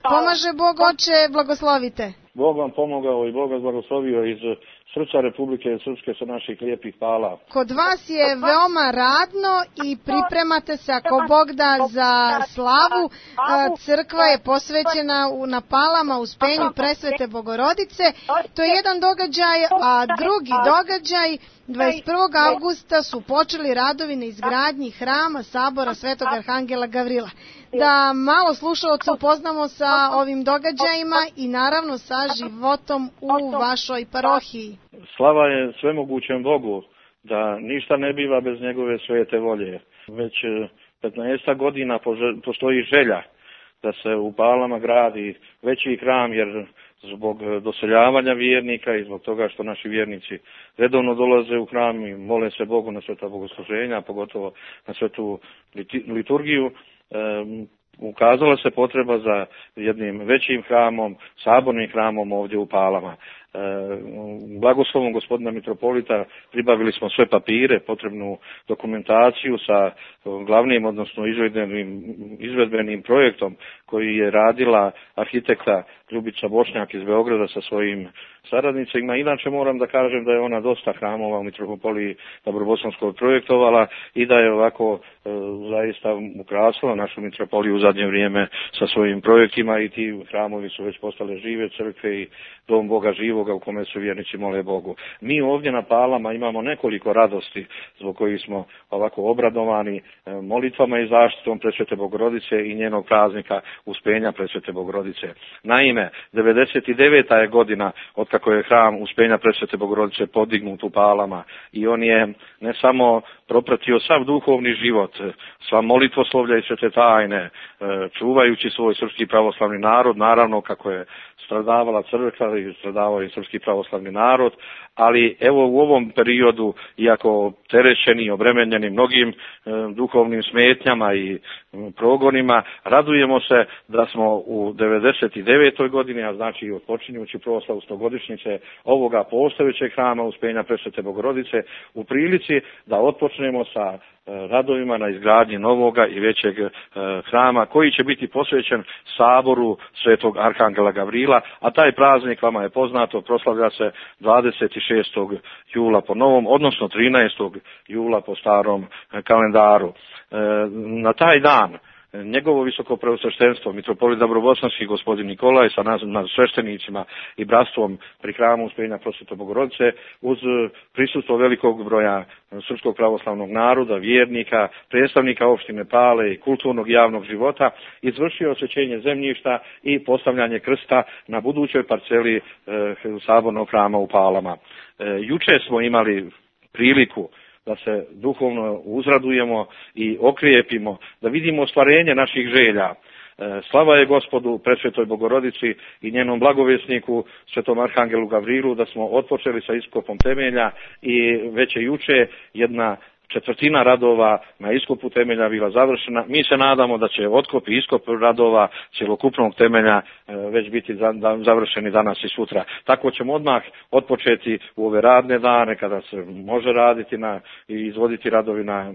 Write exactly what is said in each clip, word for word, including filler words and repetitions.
Pomaže Bog, oče, blagoslovite. Bog vam pomogao i Bog vas blagoslovio iz srca Republike Srpske sa naših lijepih Pala. Kod vas je veoma radno i pripremate se, ako Bog da, za slavu. Crkva je posvećena na Palama Uspenju Presvete Bogorodice. To je jedan događaj, a drugi događaj dvadeset prvog avgusta su počeli radovi na izgradnji hrama Sabora Svetog Arhangela Gavrila. Da malo slušalce upoznamo sa ovim događajima i naravno sa životom u vašoj parohiji. Slava je svemogućem Bogu, da ništa ne biva bez njegove svete volje. Već petnaest godina postoji želja da se u Palama gradi veći hram, jer zbog doseljavanja vjernika i zbog toga što naši vjernici redovno dolaze u hram i mole se Bogu na sveta bogosluženja, pogotovo na svetu liturgiju, um, ukazala se potreba za jednim većim hramom, sabornim hramom ovdje u Palama. E, blagoslovom gospodina mitropolita pribavili smo sve papire, potrebnu dokumentaciju sa glavnim, odnosno izvedbenim, izvedbenim projektom koji je radila arhitekta Ljubica Bošnjak iz Beograda sa svojim saradnicima. Inače moram da kažem da je ona dosta hramova u mitropoliji Dabrobosanskog projektovala i da je ovako e, zaista ukrasila našu mitropoliju u zadnje vrijeme sa svojim projektima i ti hramovi su već postale žive crkve i dom Boga živoga u kome su vjernici mole Bogu. Mi ovdje na Palama imamo nekoliko radosti zbog kojih smo ovako obradovani molitvama i zaštitom Presvete Bogorodice i njenog praznika Uspenja Presvete Bogorodice. Naime, devedeset deveta je godina od kako je hram Uspenja Presvete Bogorodice podignut u Palama i on je ne samo propratio sav duhovni život, sva molitvoslovlja i svete tajne, čuvajući svoj srpski pravoslavni narod, naravno kako je stradavala crkva i stradavao i srpski pravoslavni narod, ali evo u ovom periodu, iako terećeni i obremenjeni mnogim e, duhovnim smetnjama i e, progonima, radujemo se da smo u devedeset devetoj godini, a znači otpočinjući proslavu stogodišnjice ovoga postojećeg hrama Uspenja Presvete Bogorodice, u prilici da otpočnemo sa radovima na izgradnji novoga i većeg e, hrama koji će biti posvećen saboru Svetog Arhangela Gavrila, a taj praznik, vama je poznato, proslavlja se dvadeset šestog jula po novom, odnosno trinaestog jula po starom kalendaru. E, na taj dan njegovo visoko preosveštenstvo, mitropolit Dabrobosanski gospodin Nikolaj sa nas sveštenicima i bratstvom pri hramu Uspenja Presvete Bogorodice, uz prisustvo velikog broja srpskog pravoslavnog naroda, vjernika, predstavnika opštine Pale i kulturnog javnog života, izvršio osvećenje zemljišta i postavljanje krsta na budućoj parceli e, sabornog hrama u Palama. E, juče smo imali priliku da se duhovno uzradujemo i okrijepimo, da vidimo ostvarenje naših želja. Slava je Gospodu Presvetoj Bogorodici i njenom blagovjesniku Svetom Arhangelu Gavrilu da smo otpočeli sa iskopom temelja i već je juče jedna četvrtina radova na iskopu temelja bila završena. Mi se nadamo da će otkop i iskop radova cjelokupnog temelja već biti završeni danas i sutra. Tako ćemo odmah otpočeti u ove radne dane kada se može raditi na, i izvoditi radovi na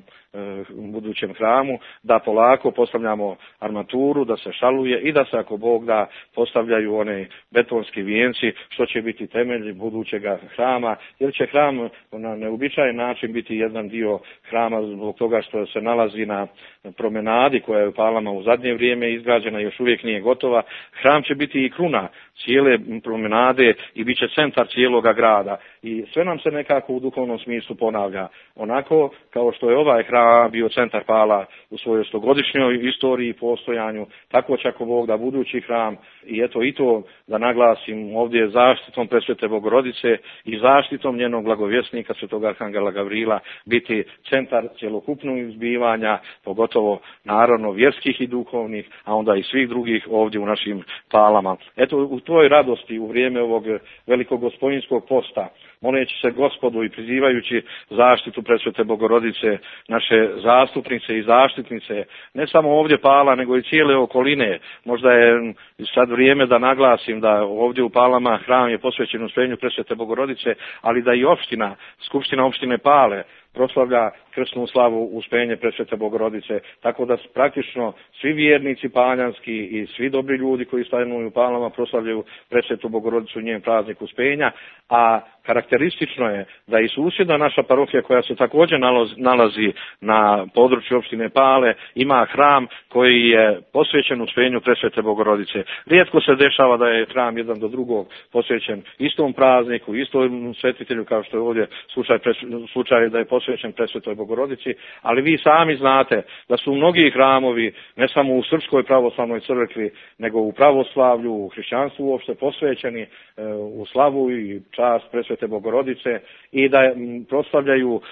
u budućem hramu, da polako postavljamo armaturu, da se šaluje i da se, ako Bog da, postavljaju one betonski vijenci, što će biti temelj budućeg hrama, jer će hram na neobičajen način biti jedan dio hrama zbog toga što se nalazi na promenadi koja je u Palama u zadnje vrijeme izgrađena i još uvijek nije gotova. Hram će biti i kruna cijele promenade i bit će centar cijeloga grada i sve nam se nekako u duhovnom smislu ponavlja. Onako kao što je ovaj hram bio centar Pala u svojoj stogodišnjoj istoriji i postojanju, tako će, ako Bog da, budući hram, i eto i to da naglasim ovdje, zaštitom Presvete Bogorodice i zaštitom njenog blagovjesnika Svetog Arhangela Gavrila biti centar cjelokupnog izbivanja, pogotovo naravno vjerskih i duhovnih, a onda i svih drugih ovdje u našim Palama. Eto, u toj radosti u vrijeme ovog velikog gospodinskog posta, moleći se Gospodu i prizivajući zaštitu Presvete Bogorodice, naše zastupnice i zaštitnice, ne samo ovdje Pala, nego i cijele okoline. Možda je sad vrijeme da naglasim da ovdje u Palama hram je posvećen Uspenju Presvete Bogorodice, ali da i opština, Skupština opštine Pale, proslavlja krsnu slavu Uspenje Presvete Bogorodice, tako da praktično svi vjernici paljanski i svi dobri ljudi koji stanuju u Palama proslavljaju Presvetu Bogorodicu, njen praznik Uspenja, a karakteristično je da i susjedna naša parohija koja se također nalazi na području opštine Pale ima hram koji je posvećen Uspenju Presvete Bogorodice. Rijetko se dešava da je hram jedan do drugog posvećen istom prazniku, istom svetitelju kao što je ovdje slučaj, slučaj da je posvećen Presvetoj Bogorodici, ali vi sami znate da su mnogi hramovi, ne samo u Srpskoj pravoslavnoj crkvi, nego u pravoslavlju, u hrišćanstvu uopšte posvećeni u slavu i čast Presvete Bogorodice i da proslavljaju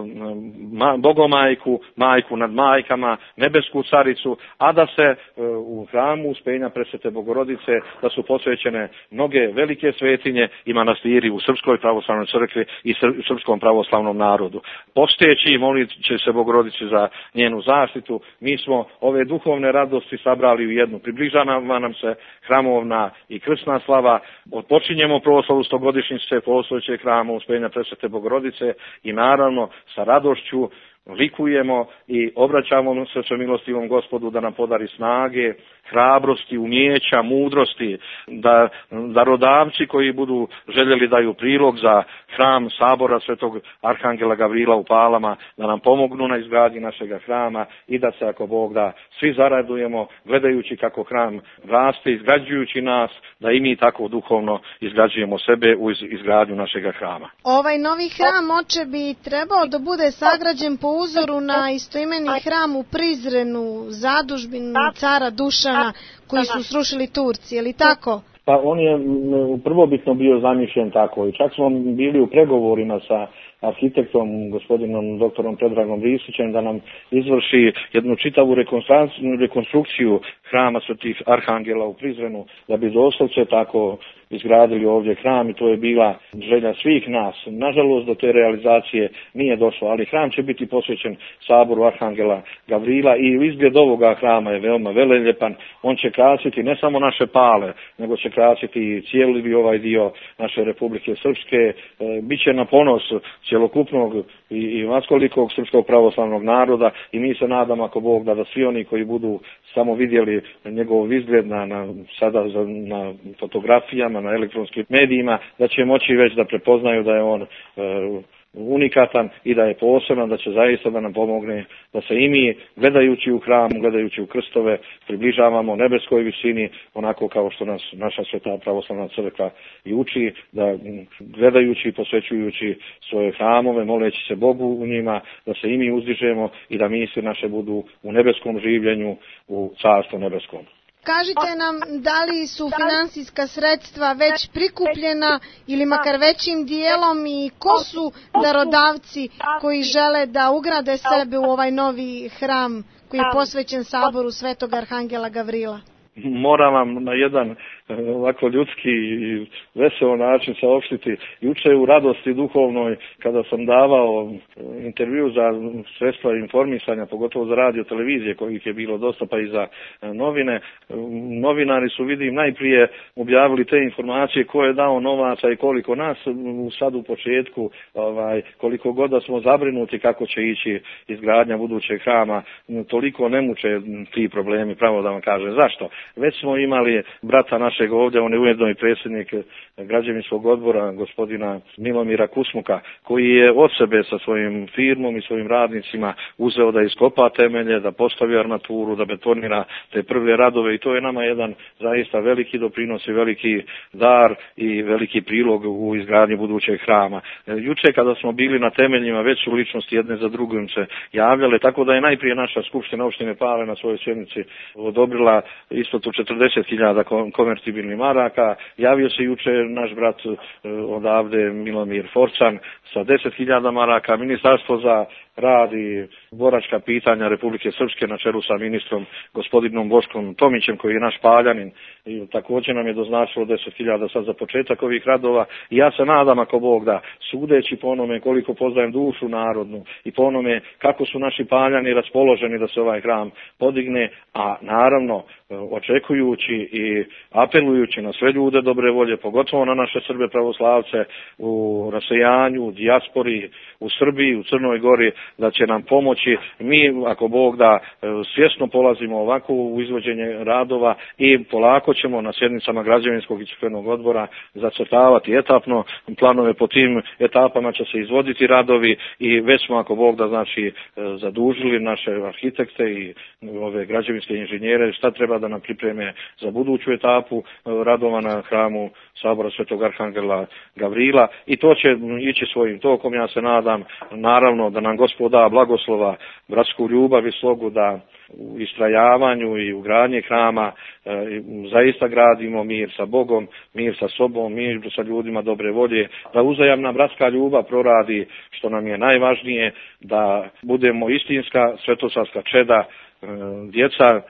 Bogomajku, majku nad majkama, nebesku caricu, a da se u hramu Uspenja Presvete Bogorodice da su posvećene mnoge velike svetinje i manastiri u Srpskoj pravoslavnoj crkvi i srpskom pravoslavnom narodu. Posteći i molit će se Bogorodici za njenu zaštitu, mi smo ove duhovne radosti sabrali u jednu. Približava nam se hramovna i krsna slava, odpočinjemo proslavu stogodišnjice postojećeg hrama Uspenja Presvete Bogorodice i naravno sa radošću likujemo i obraćamo se svemilostivom Gospodu da nam podari snage, hrabrosti, umijeća, mudrosti, da darodavci koji budu željeli daju prilog za hram Sabora Svetog Arhangela Gavrila u Palama, da nam pomognu na izgradnji našega hrama i da se, ako Bog da, svi zaradujemo gledajući kako hram raste, izgrađujući nas, da i mi tako duhovno izgrađujemo sebe u izgradnju našega hrama. Ovaj novi hram, oče, bi trebao da bude sagrađen po uzoru na istoimeni hram u Prizrenu, zadužbinu cara Dušana, koji su srušili Turci, je li tako? Pa on je prvobitno bio zamišljen tako i čak smo bili u pregovorima sa arhitektom, gospodinom doktorom Predragom Ristićem, da nam izvrši jednu čitavu rekonstrukciju hrama Svetih Arhangela u Prizrenu, da bi doslovce tako izgradili ovdje hram i to je bila želja svih nas. Nažalost, do te realizacije nije došlo, ali hram će biti posvećen Saboru Arhangela Gavrila i izgled ovoga hrama je veoma veleljepan. On će krasiti ne samo naše Pale, nego će krasiti i cijeli ovaj dio naše Republike Srpske. E, biće na ponos cjelokupnog i, i vaskolikog srpskog pravoslavnog naroda i mi se nadamo, ako Bog da, da svi oni koji budu samo vidjeli njegov izgled na, na, sada na fotografijama, na elektronskim medijima, da će moći već da prepoznaju da je on e, unikatan i da je poseban, da će zaista da nam pomogne da se i mi, gledajući u hram, gledajući u krstove, približavamo nebeskoj visini, onako kao što nas naša Sveta pravoslavna crkva i uči, da gledajući i posvećujući svoje hramove, moleći se Bogu u njima, da se i mi uzdižemo i da misli naše budu u nebeskom življenju, u carstvu nebeskom. Kažite nam, da li su finansijska sredstva već prikupljena ili makar većim dijelom i ko su darodavci koji žele da ugrade sebe u ovaj novi hram koji je posvećen Saboru Svetog Arhangela Gavrila? Moram vam na jedan ovako ljudski i veseo način saopštiti. Juče u radosti duhovnoj, kada sam davao intervju za sredstva informisanja, pogotovo za radio televizije, kojih je bilo dosta, pa i za novine, novinari su, vidim, najprije objavili te informacije ko je dao novaca i koliko nas. Sad u početku, ovaj, koliko god da smo zabrinuti kako će ići izgradnja budućeg hrama, toliko ne muče ti problemi, pravo da vam kažem. Zašto? Već smo imali brata našeg ovdje, on je ujedno i predsjednik građevinskog odbora, gospodina Milomira Kusmuka, koji je od sebe sa svojim firmom i svojim radnicima uzeo da iskopa temelje, da postavi armaturu, da betonira te prve radove i to je nama jedan zaista veliki doprinos i veliki dar i veliki prilog u izgradnji budućeg hrama. Juče kada smo bili na temeljima, već su ličnosti jedne za drugim se javljale, tako da je najprije naša Skupština opštine Pale na svojoj sjednici odobrila isplatu četrdeset hiljada konvertibilnih maraka. Javio se juče naš brat odavde Milomir Forcan sa deset hiljada maraka. Ministarstvo za rad i boračka pitanja Republike Srpske na čelu sa ministrom gospodinom Boškom Tomićem, koji je naš Paljanin, i također nam je doznačilo deset hiljada sad za početak ovih radova. I ja se nadam, ako Bog da, sudeći po onome koliko poznajem dušu narodnu i po onome kako su naši Paljani raspoloženi da se ovaj hram podigne, a naravno očekujući i apelujući na sve ljude dobre volje, pogotovo na naše Srbe pravoslavce u rasejanju, u dijaspori, u Srbiji, u Crnoj Gori, da će nam pomoći. Mi, ako Bog da, svjesno polazimo ovako u izvođenje radova i polako ćemo na sjednicama građevinskog i crkvenog odbora zacrtavati etapno planove. Po tim etapama će se izvoditi radovi i već smo, ako Bog da, znači, zadužili naše arhitekte i ove građevinske inženjere šta treba da nam pripreme za buduću etapu radova na hramu Sabora Svetog Arhangela Gavrila, i to će ići svojim tokom. Ja se nadam, naravno, da nam Gospod da blagoslova, bratsku ljubav i slogu, da u istrajavanju i u gradnji hrama e, zaista gradimo mir sa Bogom, mir sa sobom, mir sa ljudima dobre volje, da uzajamna bratska ljubav proradi, što nam je najvažnije, da budemo istinska svetosavska čeda, e, djeca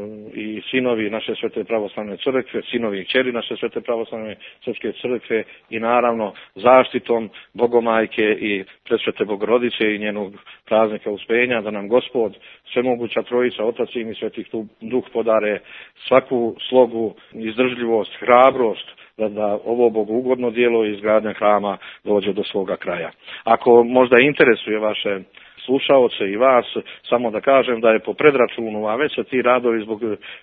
i sinovi naše Svete pravoslavne crkve, sinovi i kćeri naše Svete pravoslavne srpske crkve, i naravno zaštitom Bogomajke i Presvete Bogorodice i njenog praznika Uspenja, da nam Gospod, svemoguća Trojica, Otac, Sin i Sveti Duh podare svaku slogu, izdržljivost, hrabrost, da, da ovo bogougodno djelo izgradnja hrama dođe do svoga kraja. Ako možda interesuje vaše slušaoce i vas, samo da kažem da je po predračunu, a već se ti radovi zbog,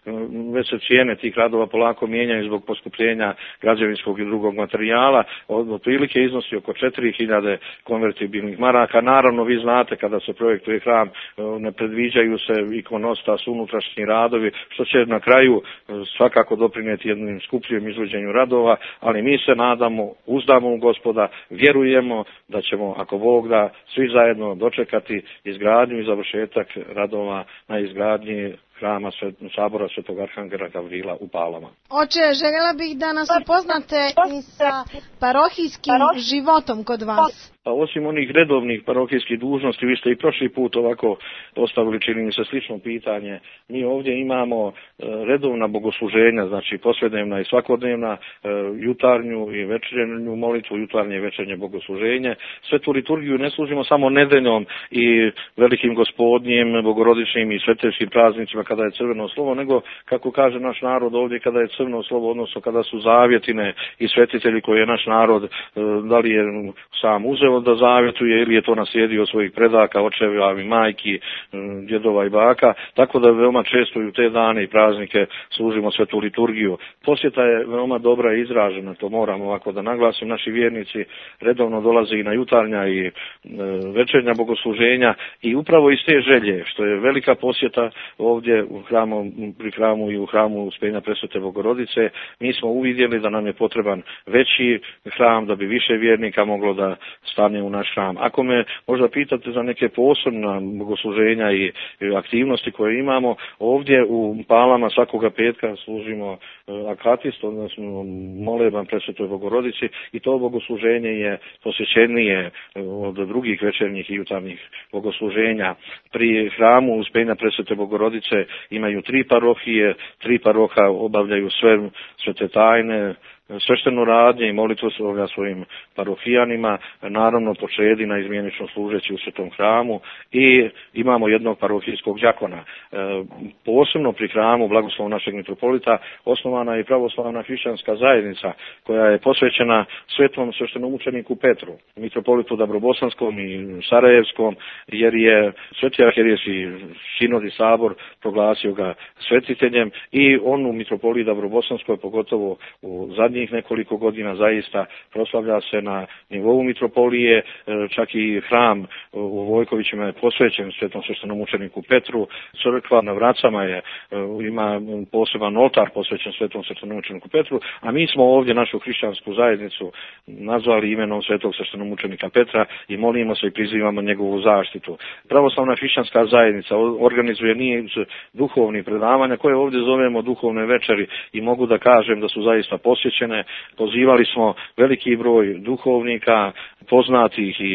već se cijene tih radova polako mijenjaju zbog poskupljenja građevinskog i drugog materijala, otprilike iznosi oko četiri hiljade konvertibilnih maraka. Naravno, vi znate, kada se projektuje hram, ne predviđaju se ikonostas, unutrašnji radovi, što će na kraju svakako doprinijeti jednim skupljijem izvođenju radova, ali mi se nadamo, uzdamo u Gospoda, vjerujemo da ćemo, ako Bog da, svi zajedno dočekati izgradnju i završetak radova na izgradnji hrama Sabora Svetog Arhangela Gavrila u Palama. Oče, željela bih da nas upoznate i sa parohijskim životom kod vas. Pa osim onih redovnih parohijskih dužnosti, vi ste i prošli put ovako postavili, čini mi se, slično pitanje. Mi ovdje imamo redovna bogosluženja, znači posvednevna i svakodnevna, jutarnju i večernju molitvu, jutarnje i večernje bogosluženje. Svetu liturgiju ne služimo samo nedeljom i velikim gospodnjem, bogorodičnim i svetevskim praznicima kada je crveno slovo, nego, kako kaže naš narod ovdje, kada je crveno slovo, odnosno kada su zavjetine i svetitelji koje je naš narod, da li je sam uzeo da zavjetuje ili je to naslijedio od svojih predaka, očeva i majki, djedova i baka, tako da veoma često i u te dane i praznike služimo svetu liturgiju. Posjeta je veoma dobra i izražena, to moramo ovako da naglasim. Naši vjernici redovno dolaze i na jutarnja i e, večernja bogosluženja, i upravo iz te želje, što je velika posjeta ovdje u hramu, pri hramu i u hramu Uspenja Presvete Bogorodice, mi smo uvidjeli da nam je potreban veći hram, da bi više vjernika moglo da stane u naš hram. Ako me možda pitate za neke posebna bogosluženja i aktivnosti koje imamo, ovdje u Palama svakoga petka služimo akatist, odnosno moleban Presvetoj Bogorodici, i to bogosluženje je posjećenije od drugih večernjih i jutarnjih bogosluženja. Pri hramu Uspenja Presvete Bogorodice imaju tri parohije, tri paroha obavljaju sve svete tajne, svešteno radnje i molitvu svoga svojim parohijanima, naravno po čedi na izmjenično služeći u svetom hramu, i imamo jednog parohijskog đakona. E, posebno pri hramu blagoslovu našeg mitropolita osnovana je pravoslavna hrišćanska zajednica koja je posvećena svetom sveštenom učeniku Petru, mitropolitu Dabrobosanskom i Sarajevskom, jer je sveti arhijerijski sinod i sabor proglasio ga svetiteljem, i on u mitropoliji Dabrobosanskoj, pogotovo u zadnjih nekoliko godina, zaista proslavlja se na nivou mitropolije. Čak i hram u Vojkovićima je posvećen svetom sveštenom učeniku Petru. Crkva na Vracama je, ima poseban oltar posvećen svetom sveštenom učeniku Petru, a mi smo ovdje našu hrišćansku zajednicu nazvali imenom svetog sveštenog učenika Petra i molimo se i prizivamo njegovu zaštitu. Pravoslavna hrišćanska zajednica organizuje niz duhovnih predavanja koje ovdje zovemo duhovne večeri, i mogu da kažem da su zaista posjećene. Pozivali smo veliki broj duhovnika, poznatih i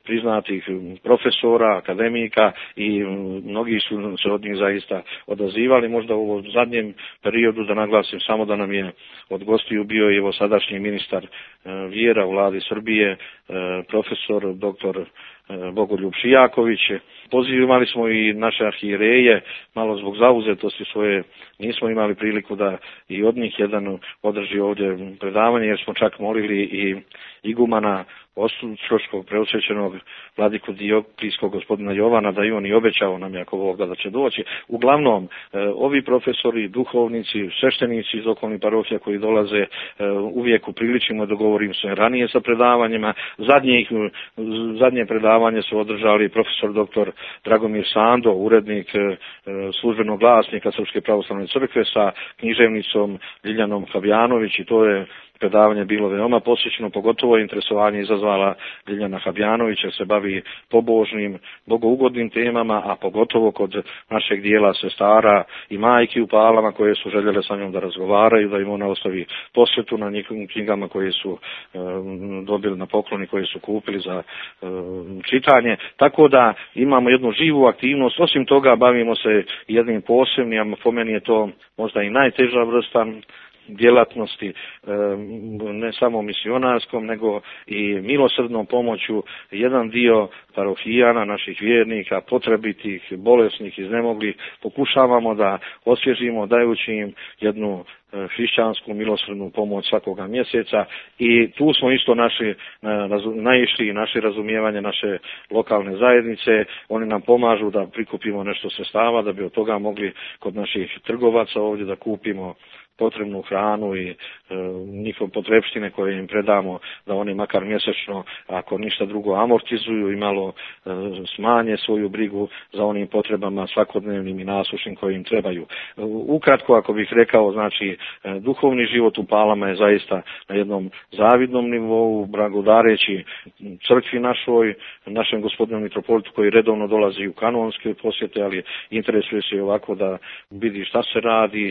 priznatih profesora, akademika i mnogi su se od njih zaista odazivali. Možda u ovom zadnjem periodu da naglasim samo da nam je od gostiju bio i evo sadašnji ministar vjera u vladi Srbije, profesor doktor Bogoljub Šijaković. Pozivali smo i naše arhijereje, malo zbog zauzetosti svoje nismo imali priliku da i od njih jedan održi ovdje predavanje, jer smo čak molili i igumana ostroškog preosvećenog vladiku Dioklijskog gospodina Jovana da i on i obećao nam jako Bog da će doći. Uglavnom, ovi profesori, duhovnici, sveštenici iz okolnih parohija koji dolaze uvijek upriličimo da govorim se ranije sa predavanjima. Zadnje, zadnje predavanje su održali profesor doktor Dragomir Sando, urednik službenog glasnika Srpske pravoslavne crkve sa književnicom Ljiljanom Habjanović i to je predavanje bilo veoma posjećeno, pogotovo je interesovanje izazvala Ljiljana Habjanović jer se bavi pobožnim, bogougodnim temama, a pogotovo kod našeg dijela sestara i majki u Palama koje su željele sa njom da razgovaraju, da im ona ostavi posvetu na njihovim knjigama koje su e, dobili na pokloni, koje su kupili za e, čitanje. Tako da imamo jednu živu aktivnost, osim toga bavimo se jednim posebnim, po meni je to možda i najteža vrsta djelatnosti, ne samo misionarskom, nego i milosrdnom pomoću. Jedan dio parohijana, naših vjernika, potrebitih, bolesnih, iznemoglih, pokušavamo da osvježimo dajući im jednu hrišćansku milosrdnu pomoć svakoga mjeseca i tu smo isto naši, naišli i naše razumijevanje naše lokalne zajednice. Oni nam pomažu da prikupimo nešto sredstava da bi od toga mogli kod naših trgovaca ovdje da kupimo potrebnu hranu i e, njihove potrebštine koje im predamo, da oni makar mjesečno, ako ništa drugo, amortizuju i malo e, smanje svoju brigu za onim potrebama svakodnevnim i nasušnim koje im trebaju. E, ukratko, ako bih rekao, znači, e, duhovni život u Palama je zaista na jednom zavidnom nivou, blagodareći crkvi našoj, našem gospodinu mitropolitu koji redovno dolazi u kanonske posjete, ali interesuje se i ovako da vidi šta se radi.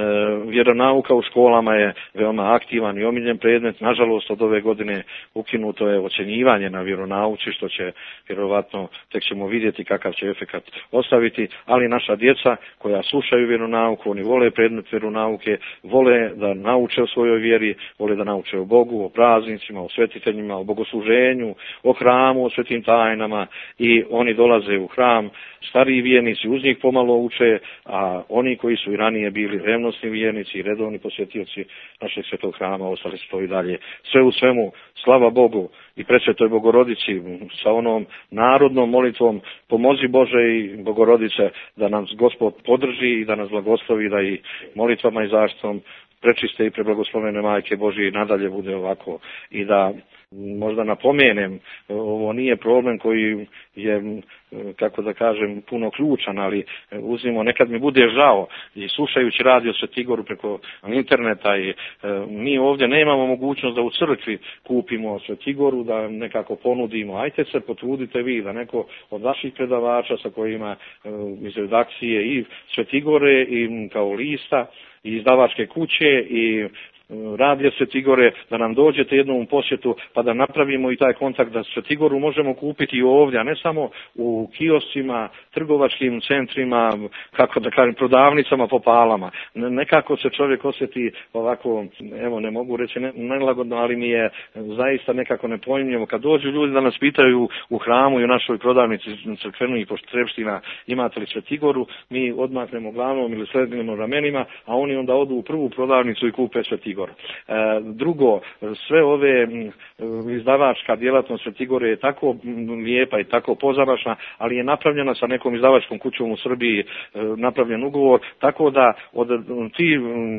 E, Vjeronauka u školama je veoma aktivan i omiljen predmet. Nažalost, od ove godine ukinuto je ocjenjivanje na vjeronauci, što će vjerovatno, tek ćemo vidjeti kakav će efekat ostaviti, ali naša djeca koja slušaju vjeronauku, oni vole predmet vjeronauke, vole da nauče o svojoj vjeri, vole da nauče o Bogu, o praznicima, o svetiteljima, o bogosluženju, o hramu, o svetim tajnama i oni dolaze u hram, stariji vjernici uz njih pomalo uče, a oni koji su i ranije bili revnosni vjernici i redovni posjetioci našeg svetog hrama ostali su to i dalje. Sve u svemu, slava Bogu i presvetoj Bogorodici sa onom narodnom molitvom pomozi Bože i Bogorodice da nas Gospod podrži i da nas blagoslovi, da i molitvama i zaštitom prečiste i preblagoslovene Majke Božije nadalje bude ovako i da možda napomenem, ovo nije problem koji je, kako da kažem, puno ključan, ali uzmimo, nekad mi bude žao i slušajući radio Svetigoru preko interneta i e, mi ovdje nemamo mogućnost da u crkvi kupimo Svetigoru, da nekako ponudimo, ajte se potrudite vi da neko od vaših predavača sa kojima e, iz redakcije i Svetigore i kao lista i izdavačke kuće i radija Svetigore, da nam dođete jednom u posjetu pa da napravimo i taj kontakt da Svetigoru možemo kupiti i ovdje, a ne samo u kioscima, trgovačkim centrima, kako da kažem, prodavnicama po Palama. Nekako se čovjek osjeti ovako, evo ne mogu reći ne, nelagodno, ali mi je zaista nekako nepojmljivo kad dođu ljudi da nas pitaju u hramu i u našoj prodavnici crkvenih potrepština imate li Svetigoru, mi odmaknemo glavom ili sledimo ramenima, a oni onda odu u prvu prodavnicu i kupe Svetigoru. E, drugo, sve ove izdavačka djelatnost Svetigore je tako lijepa i tako pozamašna, ali je napravljena sa nekom izdavačkom kućom u Srbiji, e, napravljen ugovor, tako da od ti,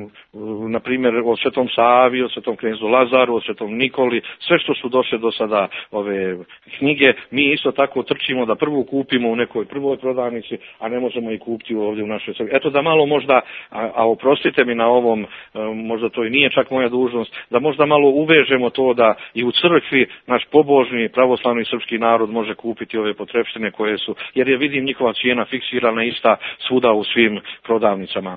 na primjer, od Svetom Savi, od Svetom knezu Lazaru, od Svetom Nikoli, sve što su došle do sada ove knjige, mi isto tako trčimo da prvu kupimo u nekoj prvoj prodavnici, a ne možemo i kupiti ovdje u našoj Srbiji. Eto da malo možda, a, a oprostite mi na ovom, možda to i nije čak moja dužnost, da možda malo uvežemo to da i u crkvi naš pobožni pravoslavni srpski narod može kupiti ove potrepštine koje su, jer je vidim njihova cijena fiksirana ista svuda u svim prodavnicama.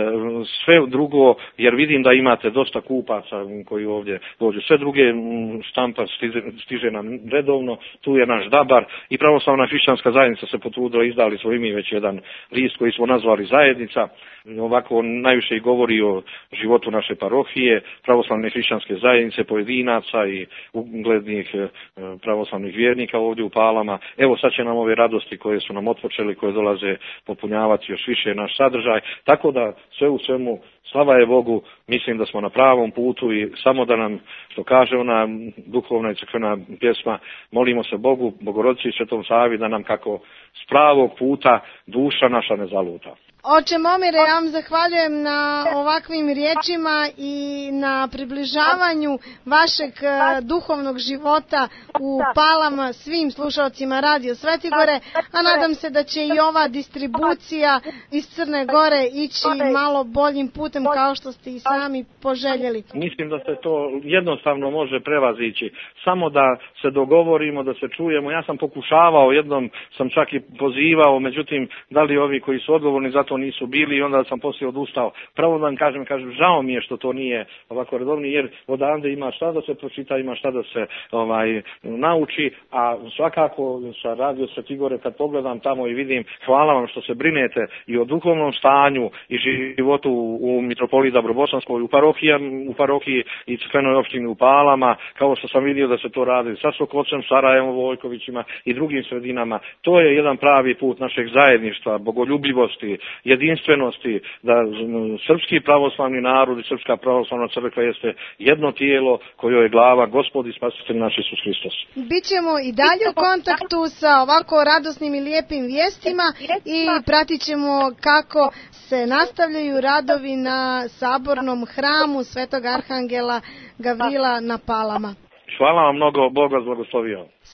Sve drugo, jer vidim da imate dosta kupaca koji ovdje dođu. Sve druge štampa stiže, stiže nam redovno, tu je naš Dabar i pravoslavna hrišćanska zajednica se potrudila, izdali smo i mi već jedan list koji smo nazvali Zajednica. Ovako najviše i govori o životu naše parohije, pravoslavne hrišćanske zajednice, pojedinaca i uglednih pravoslavnih vjernika ovdje u Palama. Evo sad će nam ove radosti koje su nam otpočeli, koje dolaze popunjavati još više naš sadržaj. Tako da sve u svemu, slava je Bogu, mislim da smo na pravom putu i samo da nam, što kaže ona duhovna i crkvena pjesma, molimo se Bogu, Bogorodici i Svetom Savi da nam kako s pravog puta duša naša ne zaluta. Oče Momire, ja vam zahvaljujem na ovakvim riječima i na približavanju vašeg duhovnog života u Palama svim slušalcima Radio Svetigore, a nadam se da će i ova distribucija iz Crne Gore ići malo boljim putem kao što ste i sami poželjeli. Mislim da se to jednostavno može prevazići, samo da se dogovorimo, da se čujemo. Ja sam pokušavao, jednom sam čak i pozivao, međutim, da li ovi koji su odgovorni za to nisu bili i onda sam poslije odustao. Pravo da vam kažem, kažem, žao mi je što to nije ovako redovni, jer odande ima šta da se pročita, ima šta da se ovaj nauči, a svakako sa Radio Svetigore kad pogledam tamo i vidim, hvala vam što se brinete i o duhovnom stanju i životu u mitropoliji Dabrobosanskoj, u parohiji, u parohiji i crkvenoj opštini u Palama, kao što sam vidio da se to radi sa Sokocem, Sarajevom, Vojkovićima i drugim sredinama. To je jedan pravi put našeg zajedništva, bogoljubljivosti, jedinstvenosti, da srpski pravoslavni narod i srpska pravoslavna crkva jeste jedno tijelo koje je glava Gospod i Spasitelj naš Isus Hristos. Bićemo i dalje u kontaktu sa ovako radosnim i lijepim vijestima i pratit ćemo kako se nastavljaju radovi na sabornom hramu Svetog Arhangela Gavrila na Palama. Hvala vam mnogo, Bog vas blagoslovio.